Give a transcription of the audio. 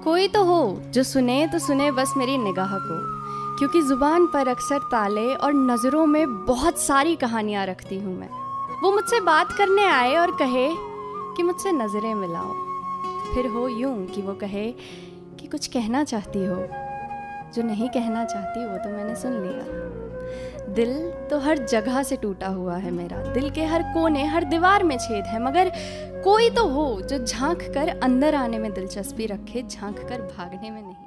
कोई तो हो जो सुने तो सुने बस मेरी निगाह को, क्योंकि ज़ुबान पर अक्सर ताले और नज़रों में बहुत सारी कहानियाँ रखती हूँ मैं। वो मुझसे बात करने आए और कहे कि मुझसे नज़रें मिलाओ, फिर हो यूं कि वो कहे कि कुछ कहना चाहती हो। जो नहीं कहना चाहती वो तो मैंने सुन लिया। दिल तो हर जगह से टूटा हुआ है मेरा, दिल के हर कोने हर दीवार में छेद है, मगर कोई तो हो जो झांक कर अंदर आने में दिलचस्पी रखे, झांक कर भागने में नहीं।